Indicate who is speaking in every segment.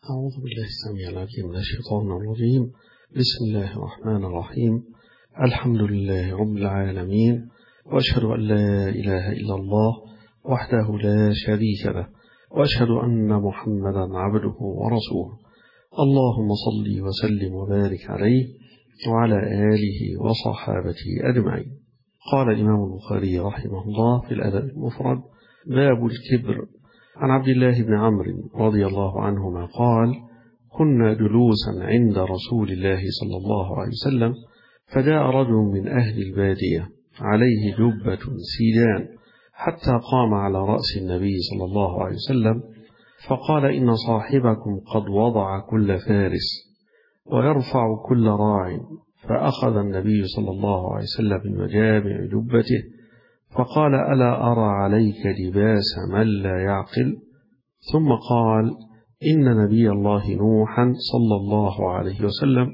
Speaker 1: أعوذ بالله السميع العليم من الشيطان الرجيم. بسم الله الرحمن الرحيم. الحمد لله رب العالمين، وأشهد أن لا إله إلا الله وحده لا شريك له، وأشهد أن محمدا عبده ورسوله. اللهم صل وسلم وبارك عليه وعلى آله وصحابته أجمعين. قال الإمام البخاري رحمه الله في الأدب المفرد: باب الكبر. عن عبد الله بن عمرو رضي الله عنهما قال: كنا جلوسا عند رسول الله صلى الله عليه وسلم، فجاء رجل من أهل البادية عليه جبة سيدان، حتى قام على رأس النبي صلى الله عليه وسلم فقال: إن صاحبكم قد وضع كل فارس ويرفع كل راع. فأخذ النبي صلى الله عليه وسلم من مجامع جبته فقال: ألا أرى عليك لباس من لا يعقل؟ ثم قال: إن نبي الله نوحا صلى الله عليه وسلم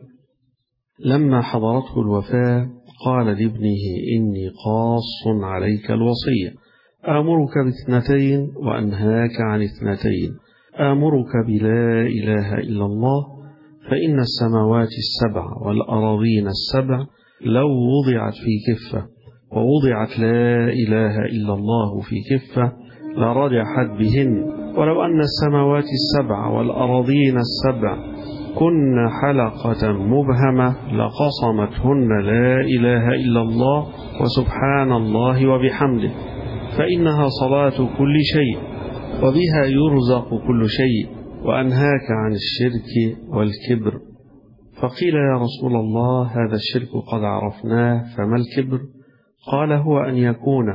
Speaker 1: لما حضرته الوفاة قال لابنه: إني قاص عليك الوصية، آمرك باثنتين وأنهاك عن اثنتين. آمرك بلا إله إلا الله، فإن السماوات السبع والأراضين السبع لو وضعت في كفة ووضعت لا إله إلا الله في كفة لرجحت بهن، ولو أن السماوات السبع والأراضين السبع كن حلقة مبهمة لقصمتهن لا إله إلا الله وسبحان الله وبحمده، فإنها صلاة كل شيء وبها يرزق كل شيء، وأنهاك عن الشرك والكبر. فقيل: يا رسول الله، هذا الشرك قد عرفناه، فما الكبر؟ قال: هو أن يكون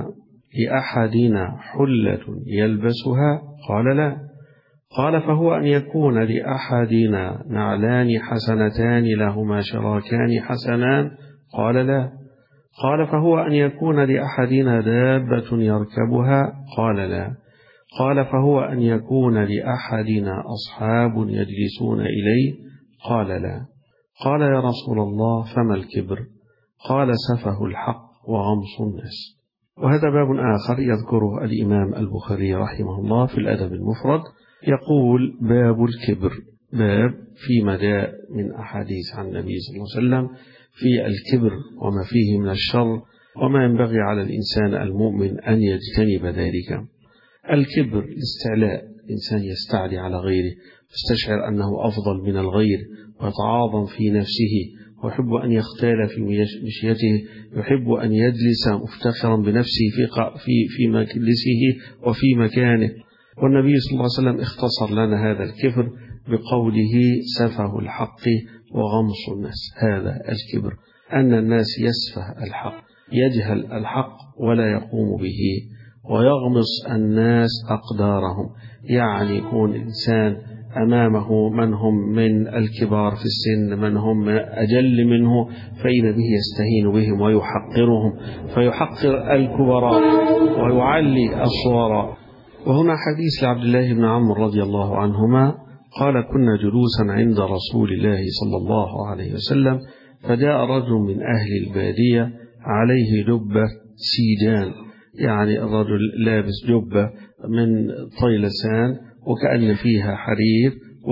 Speaker 1: لأحدنا حلة يلبسها؟ قال: لا. قال: فهو أن يكون لأحدنا نعلان حسنتان لهما شراكان حسنان؟ قال: لا. قال: فهو أن يكون لأحدنا دابة يركبها؟ قال: لا. قال: فهو أن يكون لأحدنا أصحاب يجلسون إليه؟ قال: لا. قال: يا رسول الله، فما الكبر؟ قال: سفه الحق وغمص الناس. وهذا باب آخر يذكره الإمام البخاري رحمه الله في الأدب المفرد، يقول: باب الكبر، باب فيما جاء من أحاديث عن النبي صلى الله عليه وسلم في الكبر وما فيه من الشر، وما ينبغي على الإنسان المؤمن أن يجتنب ذلك. الكبر الاستعلاء، الإنسان يستعلي على غيره، يستشعر أنه أفضل من الغير، ويتعاظم في نفسه، ويحب أن يختال في مشيته، يحب أن يجلس مفتخرا بنفسه في مجلسه وفي مكانه. والنبي صلى الله عليه وسلم اختصر لنا هذا الكبر بقوله: سفه الحق وغمص الناس. هذا الكبر أن الناس يسفه الحق، يجهل الحق ولا يقوم به، ويغمص الناس أقدارهم، يعني يكون إنسان أمامه من هم من الكبار في السن، من هم أجل منه، فإذا به يستهين بهم ويحقرهم، فيحقر الكبراء ويعلي الصغراء. وهنا حديث لعبد الله بن عمرو رضي الله عنهما قال: كنا جلوسا عند رسول الله صلى الله عليه وسلم، فجاء رجل من أهل البادية عليه جبة سيدان، يعني الرجل لابس جبة من طيلسان وكأن فيها حرير،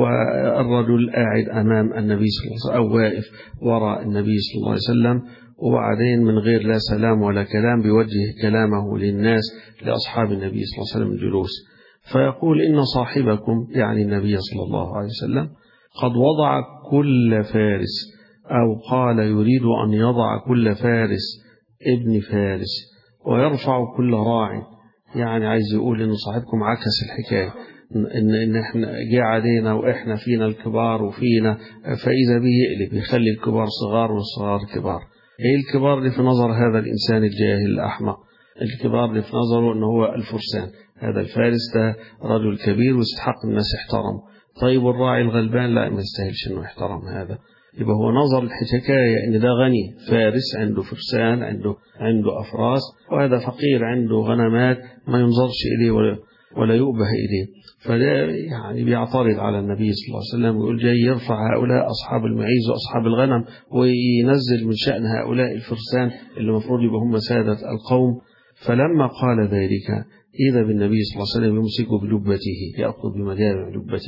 Speaker 1: والرجل قاعد أمام النبي صلى الله عليه وسلم أو واقف وراء النبي صلى الله عليه وسلم، وبعدين من غير لا سلام ولا كلام بيوجه كلامه للناس، لأصحاب النبي صلى الله عليه وسلم الجلوس، فيقول: إن صاحبكم، يعني النبي صلى الله عليه وسلم، قد وضع كل فارس، أو قال يريد أن يضع كل فارس ابن فارس ويرفع كل راع، يعني عايز يقول إن صاحبكم عكس الحكاية، إن إحنا جاء علينا وإحنا فينا الكبار وفينا، فإذا به يقلب يخلي الكبار صغار والصغار كبار. إيه الكبار اللي في نظر هذا الإنسان الجاهل الأحمق؟ الكبار اللي في نظره إنه هو الفرسان، هذا الفارس ده رجل كبير ويستحق الناس يحترم. طيب الراعي الغلبان لا، ما يستاهلش إنه يحترم. هذا يبقى هو نظر الحكاية إن ده غني فارس عنده فرسان، عنده أفراس، وهذا فقير عنده غنمات ما ينظرش إليه ولا يؤبه إليه. فده يعني بيعترض على النبي صلى الله عليه وسلم ويقول: جاي يرفع هؤلاء أصحاب المعيز وأصحاب الغنم وينزل من شأن هؤلاء الفرسان اللي المفروض يبقى هم سادة القوم. فلما قال ذلك إذا بالنبي صلى الله عليه وسلم يمسك بجبته، يأخذ بمجامع جبته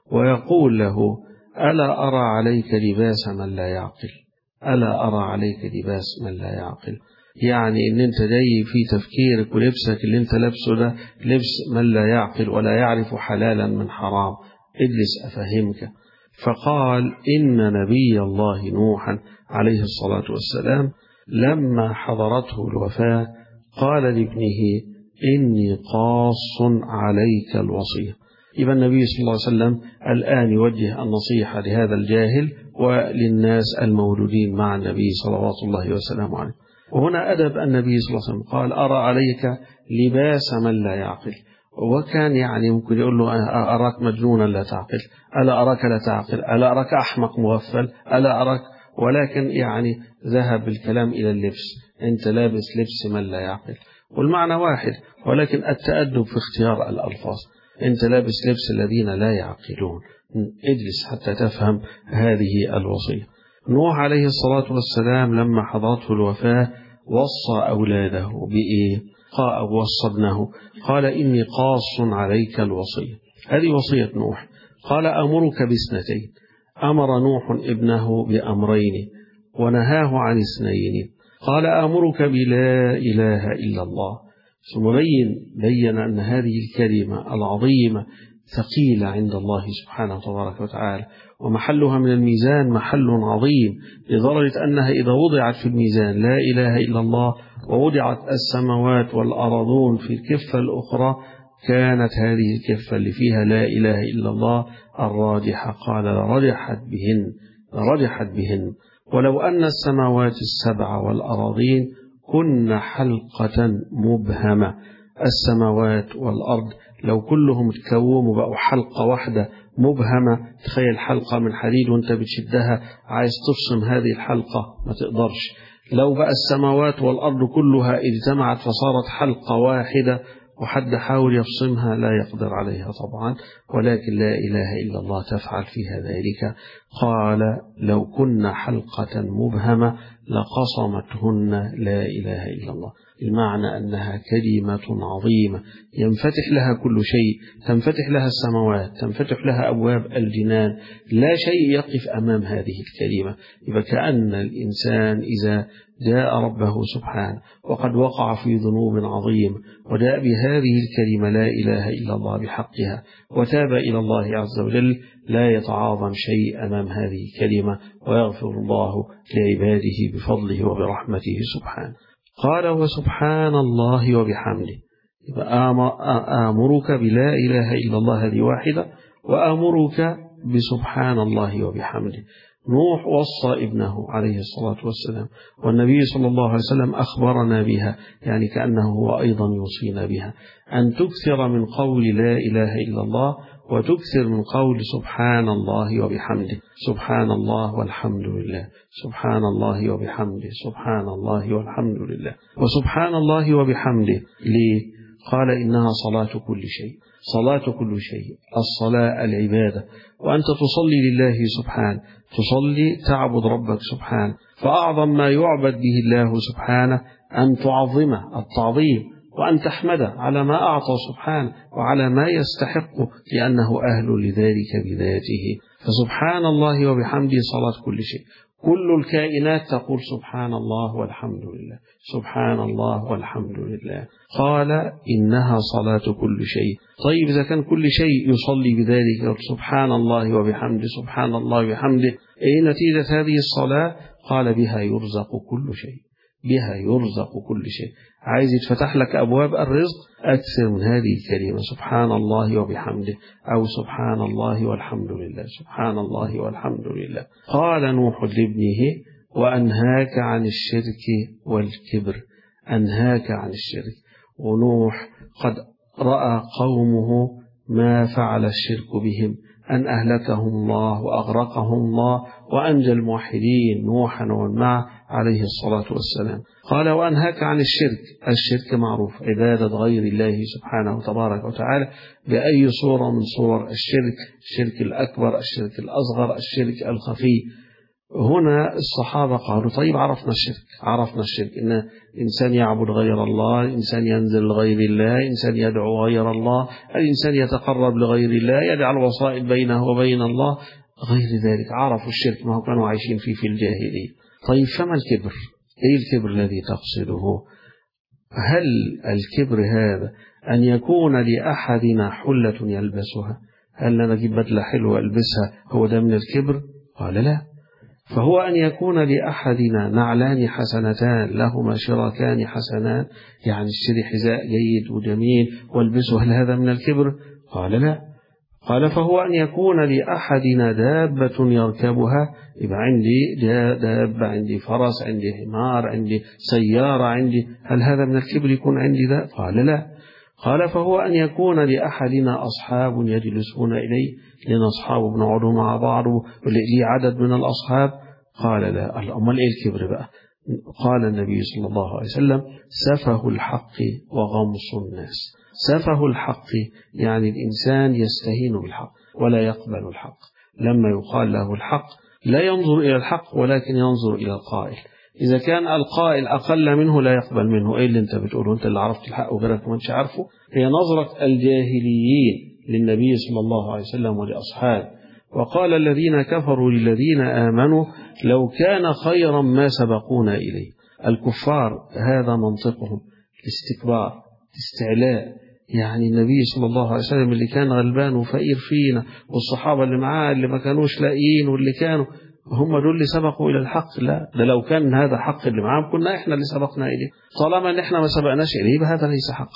Speaker 1: ويقول له: ألا أرى عليك لباس من لا يعقل، ألا أرى عليك لباس من لا يعقل. يعني إن أنت جاي في تفكيرك ولبسك اللي أنت لابسه ده لبس من لا يعقل ولا يعرف حلالا من حرام، اجلس أفهمك. فقال: إن نبي الله نوحا عليه الصلاة والسلام لما حضرته الوفاة قال لابنه: إني قاص عليك الوصية. يبقى النبي صلى الله عليه وسلم الآن يوجه النصيحة لهذا الجاهل وللناس المولودين مع النبي صلوات الله وسلامه عليه. وهنا أدب النبي صلى الله عليه وسلم، قال: أرى عليك لباس من لا يعقل. وكان يعني ممكن يقول له: أراك مجنونا لا تعقل، ألا أراك لا تعقل، ألا أراك أحمق مغفل، ألا أراك. ولكن يعني ذهب الكلام إلى اللبس، أنت لابس لبس من لا يعقل، والمعنى واحد، ولكن التأدب في اختيار الألفاظ. أنت لابس لبس الذين لا يعقلون. اجلس حتى تفهم هذه الوصية. نوح عليه الصلاة والسلام لما حضرته الوفاة وصى أولاده بإيه؟ وصى ابنه، قال: إني قاص عليك الوصية. هذه وصية نوح. قال: أمرك باثنتين. أمر نوح ابنه بأمرين ونهاه عن اثنين. قال: أمرك بلا إله إلا الله. ثم بين أن هذه الكلمة العظيمة ثقيلة عند الله سبحانه تبارك وتعالى، ومحلها من الميزان محل عظيم، لدرجة أنها إذا وضعت في الميزان لا إله إلا الله ووضعت السماوات والأرضون في الكفة الأخرى كانت هذه الكفة اللي فيها لا إله إلا الله الراجحة. قال: لرجحت بهن ولو أن السماوات السبع والأراضين كن حلقة مبهمة. السماوات والأرض لو كلهم تكوموا بقوا حلقة واحدة مبهمة، تخيل حلقة من حديد وانت بتشدها عايز تفصم هذه الحلقة ما تقدرش. لو بقى السماوات والأرض كلها اجتمعت فصارت حلقة واحدة وحد حاول يفصمها لا يقدر عليها طبعا، ولكن لا إله إلا الله تفعل فيها ذلك. قال: لو كنا حلقة مبهمة لقصمتهن لا إله إلا الله. المعنى أنها كلمة عظيمة ينفتح لها كل شيء، تنفتح لها السماوات، تنفتح لها أبواب الجنان، لا شيء يقف أمام هذه الكلمة. يبقى كأن الإنسان إذا جاء ربه سبحانه وقد وقع في ذنوب عظيم وجاء بهذه الكلمة لا إله إلا الله بحقها وتاب إلى الله عز وجل، لا يتعاظم شيء أمام هذه الكلمة، ويغفر الله لعباده بفضله وبرحمته سبحانه. قال: وسبحان الله وبحمده. يبقى آمرك بلا إله إلا الله هذه واحدة، وآمرك بسبحان الله وبحمده. نوح وصى ابنه عليه الصلاة والسلام، والنبي صلى الله عليه وسلم أخبرنا بها، يعني كأنه هو أيضا يوصينا بها، أن تكثر من قول لا إله إلا الله وتكثر من قول سبحان الله وبحمده. سبحان الله والحمد لله، سبحان الله وبحمده، سبحان الله والحمد لله، وسبحان الله وبحمده. ليه؟ قال: إنها صلاة كل شيء. صلاة كل شيء، الصلاة العبادة، وأنت تصلي لله سبحانه، تصلي تعبد ربك سبحانه، فأعظم ما يعبد به الله سبحانه أن تعظمه التعظيم، وأن تحمده على ما أعطى سبحانه وعلى ما يستحقه لأنه أهل لذلك بذاته. فسبحان الله وبحمده صلاة كل شيء. كل الكائنات تقول سبحان الله والحمد لله، سبحان الله والحمد لله. قال: إنها صلاة كل شيء. طيب إذا كان كل شيء يصلي بذلك سبحان الله وبحمده، سبحان الله وبحمده، إيه نتيجة هذه الصلاة؟ قال: بها يرزق كل شيء، بها يرزق كل شيء. عايز يتفتح لك أبواب الرزق، أكثر من هذه الكلمة سبحان الله وبحمده، أو سبحان الله والحمد لله، سبحان الله والحمد لله. قال نوح لابنه: وأنهاك عن الشرك والكبر. أنهاك عن الشرك. ونوح قد رأى قومه ما فعل الشرك بهم، أن أهلكهم الله وأغرقهم الله وأنجى الموحدين نوحا ومن معه عليه الصلاة والسلام. قال: وأنهاك عن الشرك. الشرك معروف، عبادة غير الله سبحانه وتبارك وتعالى بأي صورة من صور الشرك، الشرك الأكبر، الشرك الأصغر، الشرك الخفي. هنا الصحابة قالوا طيب عرفنا الشرك إن إنسان يعبد غير الله، إنسان ينزل لغير الله، إنسان يدعو غير الله، الإنسان يتقرب لغير الله، يجعل وسائط بينه وبين الله، غير ذلك. عرفوا الشرك، ما هو كانوا عايشين فيه في الجاهلية. طيب فما الكبر؟ إيه الكبر الذي تقصده؟ هل الكبر هذا أن يكون لأحدنا حلة يلبسها؟ هل أنا أجيب بدلة حلوة ألبسها هو ده من الكبر؟ قال لا. فهو أن يكون لأحدنا نعلان حسنتان لهما شراكان حسنان، يعني اشتري حذاء جيد وجميل والبسه، هل هذا من الكبر؟ قال لا. قال فهو أن يكون لأحدنا دابة يركبها، يبقى عندي دابة، عندي فرس، عندي حمار، عندي سيارة، عندي، هل هذا من الكبر يكون عندي ذا؟ قال لا. قال فهو أن يكون لأحدنا أصحاب يجلسون إليه، لنا أصحاب بنقعدوا مع بعض لي عدد من الأصحاب. قال لا. أمال إيه الكبر بقى؟ قال النبي صلى الله عليه وسلم سفه الحق وغمص الناس. سفه الحق يعني الإنسان يستهين بالحق ولا يقبل الحق، لما يقال له الحق لا ينظر إلى الحق ولكن ينظر إلى القائل، إذا كان القائل أقل منه لا يقبل منه. إيه اللي أنت بتقوله؟ أنت اللي عرفت الحق وغيرك ما أنتش عارفه. هي نظرة الجاهليين للنبي صلى الله عليه وسلم ولأصحابه. وقال الذين كفروا للذين آمنوا لو كان خيرا ما سبقونا إليه. الكفار هذا منطقهم، استكبار، استعلاء. يعني النبي صلى الله عليه وسلم اللي كان غلبان وفقير فينا، والصحابة اللي معاه اللي ما كانوش لاقيين واللي كانوا هم دول اللي سبقوا إلى الحق. لا، ده لو كان هذا حق اللي معاهم كنا إحنا اللي سبقنا إليه. طالما إن إحنا ما سبقناش إليه فهذا ليس حق.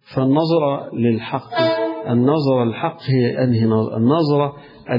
Speaker 1: فالنظرة للحق، النظرة الحق هي أنهي النظرة؟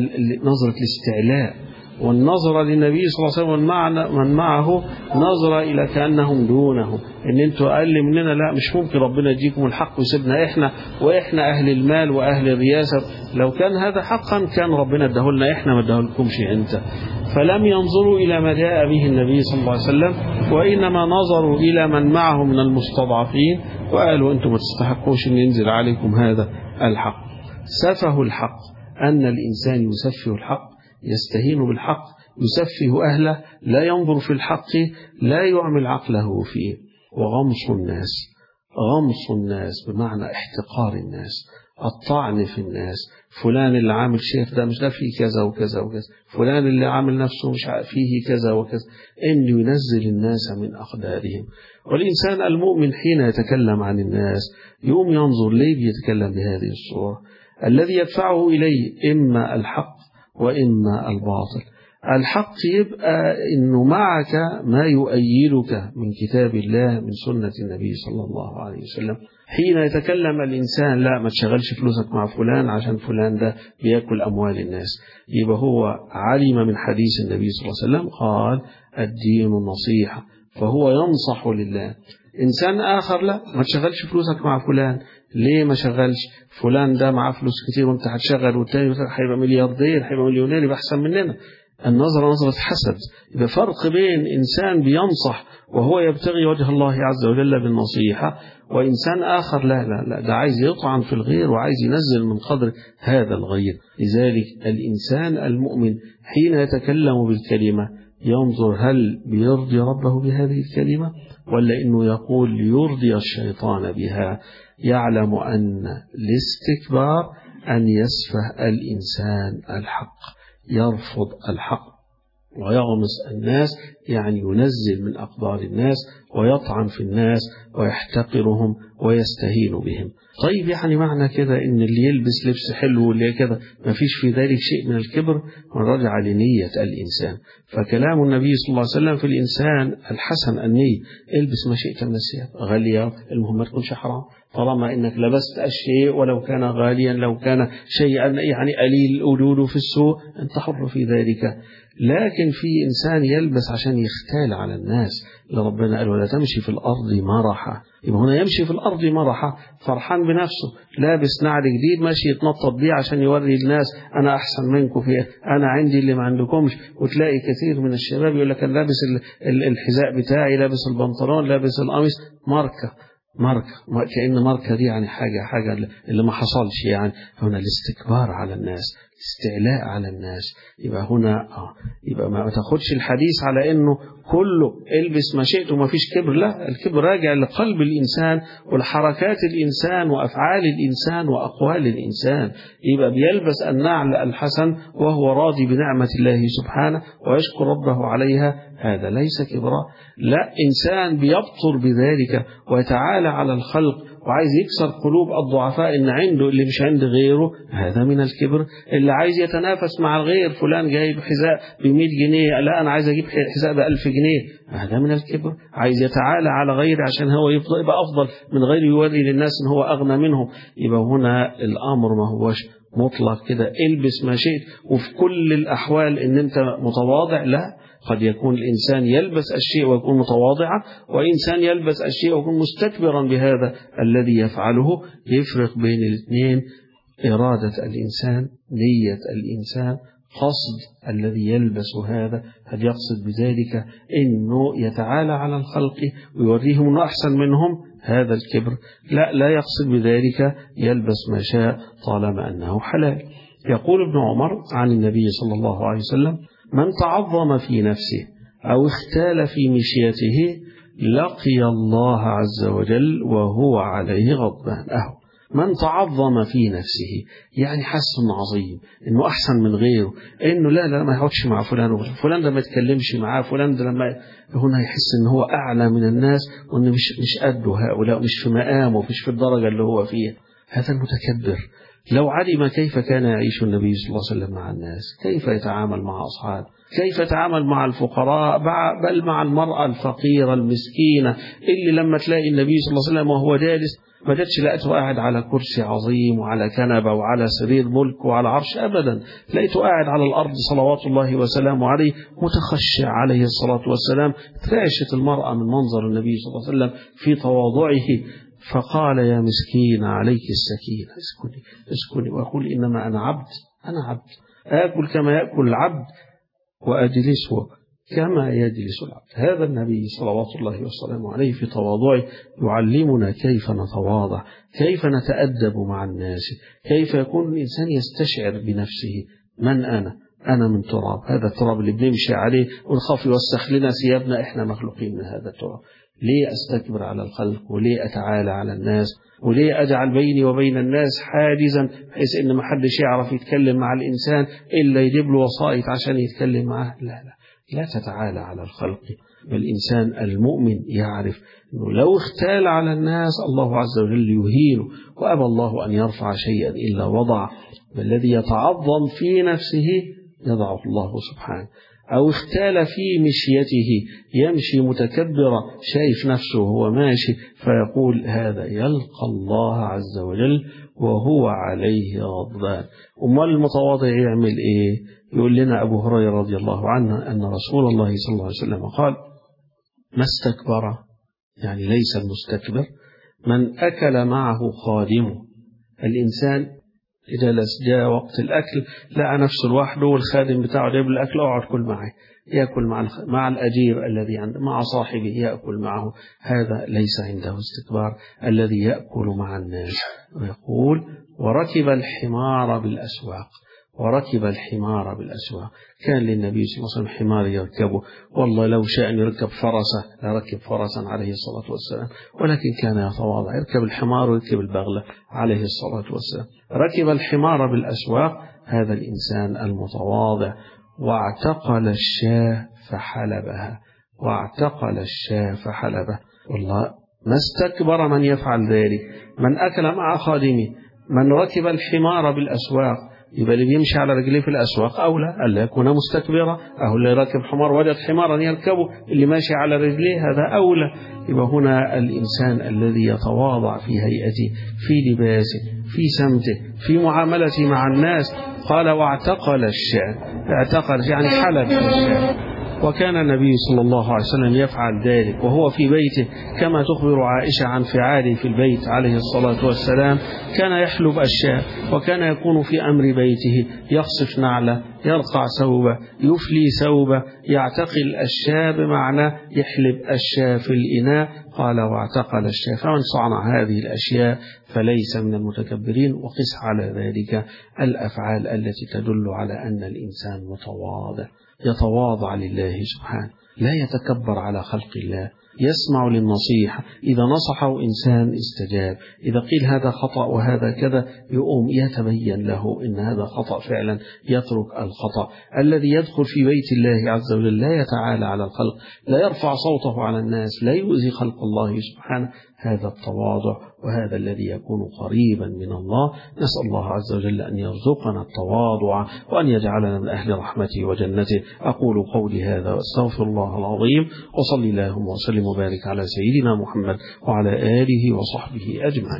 Speaker 1: نظرة الاستعلاء. والنظرة للنبي صلى الله عليه وسلم من معه نظرة إلى كأنهم دونه، إن أنتوا أقل مننا، لا مش ممكن ربنا يجيكم الحق ويسيبنا إحنا، وإحنا أهل المال وأهل الرياسة. لو كان هذا حقا كان ربنا ادهلنا إحنا، ما ادهلكمش أنت. فلم ينظروا إلى ما جاء به النبي صلى الله عليه وسلم، وإنما نظروا إلى من معه من المستضعفين وقالوا أنتم ما تستحقوش أن ينزل عليكم هذا الحق. سفه الحق أن الإنسان يسفه الحق، يستهين بالحق، يسفه أهله، لا ينظر في الحق، لا يعمل عقله فيه. وغمص الناس، غمص الناس بمعنى احتقار الناس، الطعن في الناس. فلان اللي عامل شيخ ده مش ده فيه كذا وكذا وكذا، فلان اللي عامل نفسه مش فيه كذا وكذا، إنه ينزل الناس من أقدارهم. والإنسان المؤمن حين يتكلم عن الناس يوم ينظر ليه بيتكلم بهذه الصورة. الذي يدفعه إليه إما الحق وإما الباطل. الحق يبقى إنه معك ما يؤيدك من كتاب الله، من سنة النبي صلى الله عليه وسلم. حين يتكلم الإنسان لا ما تشغلش فلوسك مع فلان عشان فلان ده بيأكل أموال الناس، يبقى هو علم من حديث النبي صلى الله عليه وسلم قال الدين النصيحة، فهو ينصح لله. إنسان آخر لا ما تشغلش فلوسك مع فلان. ليه ما شغلش؟ فلان ده معاه فلوس كتير وانت هتشغل، والتاني هيبقى ملياردير، هيبقى مليونير، يبقى أحسن مننا. النظرة نظرة حسد. يبقى فرق بين إنسان بينصح وهو يبتغي وجه الله عز وجل بالنصيحة، وإنسان آخر لا ده عايز يطعن في الغير وعايز ينزل من قدر هذا الغير. لذلك الإنسان المؤمن حين يتكلم بالكلمة ينظر هل بيرضي ربه بهذه الكلمة ولا إنه يقول ليرضي الشيطان بها. يعلم أن الاستكبار أن يسفه الإنسان الحق، يرفض الحق ويغمس الناس، يعني ينزل من أقدار الناس ويطعن في الناس ويحتقرهم ويستهين بهم. طيب يعني معنى كده إن اللي يلبس لبس حلو واللي كده ما فيش في ذلك شيء من الكبر؟ ونرجع لنية الإنسان. فكلام النبي صلى الله عليه وسلم في الإنسان الحسن النية، البس ما شئت من الثياب غالية، المهم ما تكونش حرام، طالما إنك لبست الشيء ولو كان غاليا، لو كان شيئا يعني قليل وجوده في السوق أنت حر في ذلك. لكن في إنسان يلبس عشان يختال على الناس، لربنا قال ولا تمشي في الأرض مرحا. يبقى هنا يمشي في الأرض مرحا، فرحان بنفسه، لابس نعل جديد ماشي يتنطط بيه عشان يوري الناس أنا أحسن منكم في أنا عندي اللي ما عندكمش. وتلاقي كثير من الشباب يقول لك أنا لابس الحذاء بتاعي، لابس البنطلون، لابس القميص ماركة، كأن ماركة دي يعني حاجة اللي ما حصلش. يعني هنا الاستكبار على الناس، استعلاء على الناس. يبقى هنا يبقى ما تاخدش الحديث على انه كله البس ما شئت وما فيش كبر. لا، الكبر راجع لقلب الإنسان ولحركات الإنسان وأفعال الإنسان وأقوال الإنسان. يبقى بيلبس النعل الحسن وهو راضي بنعمة الله سبحانه ويشكر ربه عليها، هذا ليس كبرا. لا، إنسان بيبطر بذلك ويتعالى على الخلق وعايز يكسر قلوب الضعفاء إن عنده اللي مش عند غيره، هذا من الكبر. اللي عايز يتنافس مع الغير، فلان جايب حذاء ب100 جنيه، لا أنا عايز أجيب حذاء ب1000 جنيه، هذا من الكبر. عايز يتعالى على غيره عشان هو يبقى أفضل من غيره، يوري للناس إن هو أغنى منهم. يبقى هنا الأمر ما هوش مطلق كده البس ما شئت وفي كل الأحوال إن أنت متواضع. لا، قد يكون الإنسان يلبس الشيء ويكون متواضعا، وإنسان يلبس الشيء ويكون مستكبرا بهذا الذي يفعله. يفرق بين الاثنين إرادة الإنسان، نية الإنسان، قصد الذي يلبس هذا، هل يقصد بذلك إنه يتعالى على الخلق ويوريهم أنه أحسن منهم، هذا الكبر. لا يقصد بذلك، يلبس ما شاء طالما أنه حلال. يقول ابن عمر عن النبي صلى الله عليه وسلم: من تعظم في نفسه أو اختال في مشيته لقي الله عز وجل وهو عليه غضبان. من تعظم في نفسه يعني حس انه عظيم، انه احسن من غيره، انه لا ما يقعدش مع فلان ده ما يتكلمش معاه، فلان ده لما هنا يحس ان هو اعلى من الناس وانه مش قده هؤلاء، مش في مقامه، مش في الدرجه اللي هو فيها. هذا المتكبر لو علم كيف كان يعيش النبي صلى الله عليه وسلم مع الناس، كيف يتعامل مع أصحابه، كيف يتعامل مع الفقراء، بل مع المرأة الفقيرة المسكينة اللي لما تلاقي النبي صلى الله عليه وسلم وهو جالس ما جاتش لقيته قاعد على كرسي عظيم وعلى كنبة وعلى سرير ملك وعلى عرش، أبدا، لقيته قاعد على الأرض صلوات الله وسلامه عليه متخشع عليه الصلاة والسلام. ترعشت المرأة من منظر النبي صلى الله عليه وسلم في تواضعه، فقال: يا مسكين عليك السكينة، اسكني وأقول إنما أنا عبد، آكل كما يأكل العبد وأجلس كما يجلس العبد. هذا النبي صلوات الله وسلامه عليه في تواضعه يعلمنا كيف نتواضع، كيف نتأدب مع الناس، كيف يكون الإنسان يستشعر بنفسه: من أنا من تراب، هذا التراب اللي بنمشي عليه ونخاف يوسخ لنا ثيابنا، إحنا مخلوقين من هذا التراب. ليه أستكبر على الخلق؟ وليه أتعالى على الناس؟ وليه أجعل بيني وبين الناس حاجزا بحيث إن ما حدش يعرف يتكلم مع الإنسان إلا يجيب له وسائط عشان يتكلم معه؟ لا تتعالى على الخلق. والإنسان المؤمن يعرف أنه لو اختال على الناس الله عز وجل يهينه، وأبى الله أن يرفع شيئا إلا وضع. والذي يتعظم في نفسه يضعه الله سبحانه. أو اختال في مشيته، يمشي متكبرا شايف نفسه وهو ماشي، فيقول: هذا يلقى الله عز وجل وهو عليه غضبان. أمال المتواضع يعمل إيه؟ يقول لنا أبو هريرة رضي الله عنه أن رسول الله صلى الله عليه وسلم قال: ما استكبر، يعني ليس المستكبر، من أكل معه خادمه. الإنسان إذا جاء وقت الأكل لقى نفسه لوحده والخادم بتاعه جايب الأكل، أقعد كل معه، يأكل مع الأجير الذي عنده، مع صاحبه يأكل معه. هذا ليس عنده استكبار. الذي يأكل مع الناس. ويقول: وركب الحمار بالأسواق. كان للنبي صلى الله عليه وسلم حمار يركبه، والله لو شاء أن يركب فرسه لركب فرسا عليه الصلاة والسلام، ولكن كان يتواضع، يركب الحمار ويركب البغلة عليه الصلاة والسلام. ركب الحمار بالأسواق، هذا الإنسان المتواضع. واعتقل الشاة فحلبها. والله ما استكبر من يفعل ذلك. من أكل مع خادمه، من ركب الحمار بالأسواق، يبقى اللي بيمشي على رجليه في الأسواق أولى ألا يكون مستكبرا. اللي راكب حمار وجد حمارا يركبه، اللي ماشي على رجليه هذا أولى. يبقى هنا الإنسان الذي يتواضع في هيئته، في لباسه، في سمته، في معاملته مع الناس. قال: واعتقل الشاة. اعتقل يعني حلب الشاة. وكان النبي صلى الله عليه وسلم يفعل ذلك وهو في بيته، كما تخبر عائشة عن فعاله في البيت عليه الصلاة والسلام. كان يحلب الشاة، وكان يكون في أمر بيته، يخصف نعله، يرقع ثوبه، يفلي ثوبه، يعتقل الشاة، بمعنى يحلب الشاة في الإناء. واعتقل واعتقل الشيخ، فمن صنع هذه الأشياء فليس من المتكبرين. وقس على ذلك الأفعال التي تدل على أن الإنسان متواضع، يتواضع لله سبحانه، لا يتكبر على خلق الله، يسمع للنصيحة، إذا نصحه إنسان استجاب، إذا قيل هذا خطأ وهذا كذا يقوم يتبين له إن هذا خطأ فعلا، يترك الخطأ. الذي يدخل في بيت الله عز وجل لا يتعالى على الخلق، لا يرفع صوته على الناس، لا يؤذي خلق الله سبحانه، هذا التواضع، وهذا الذي يكون قريبا من الله. نسأل الله عز وجل أن يرزقنا التواضع وأن يجعلنا من أهل رحمته وجنته. أقول قولي هذا وأستغفر الله العظيم، وصلي اللهم وسلم وبارك على سيدنا محمد وعلى آله وصحبه أجمعين.